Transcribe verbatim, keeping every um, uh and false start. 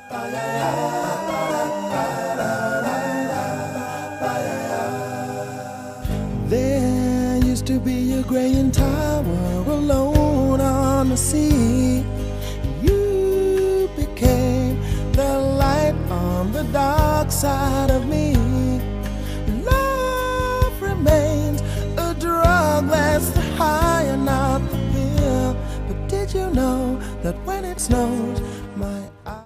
There used to be a graying tower alone on the sea. You became the light on the dark side of me. Love remains a drug that's the high and not the pill. But did you know that when it snows, my